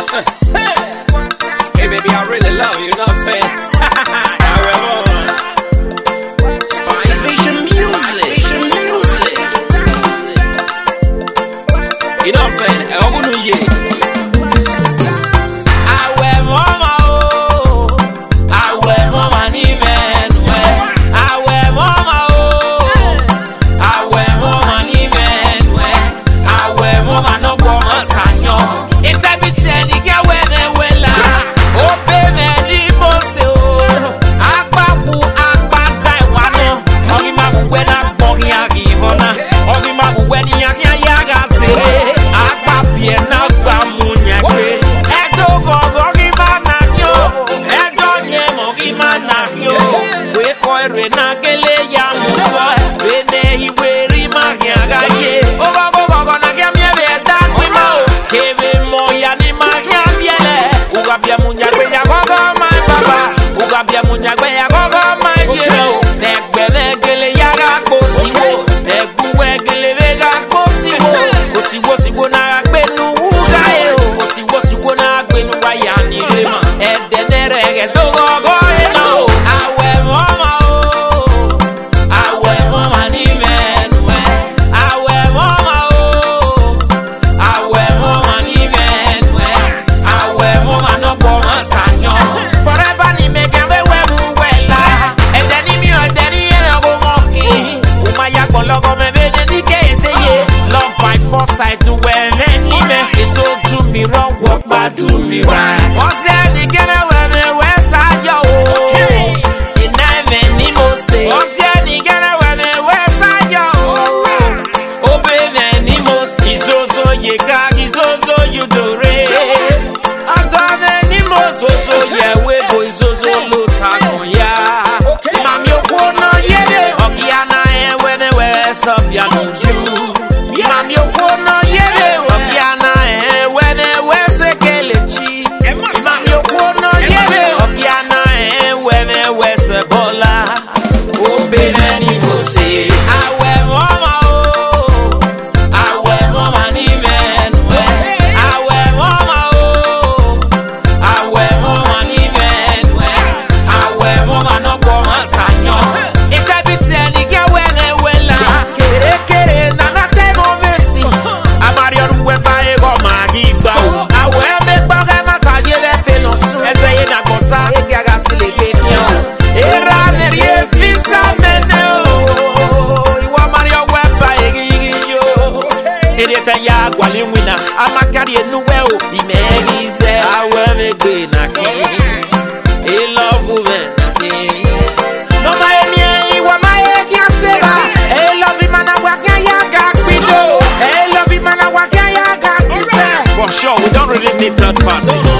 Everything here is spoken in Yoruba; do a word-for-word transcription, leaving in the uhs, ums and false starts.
Hey baby, I really love you, you know what I'm saying? Spice Vision Music. Vision Music. You know what I'm saying? Ogun New Year. Do me right. What's that? You get away with the west side, yo. You never need more say. What's that? You get away with the west side, yo. Oh, baby, need more. It's also you got, it's also you do it. I'm gonna need more. So, so, yeah, we go, it's also low taco, yeah. Mam, you won't know, yeah. Okay, and I am when the west up, yeah, don't you. Mam, you won't know, yeah. Okay, and I am when the west again. Ya gwali wina amakari enuwe o imerize awe megbe na ki e love we na ki no ma emi iwa ma e ki aseba e love mana wa kan ya ga pido e love mana wa kan ya ga tise. For sure we don't really need third party.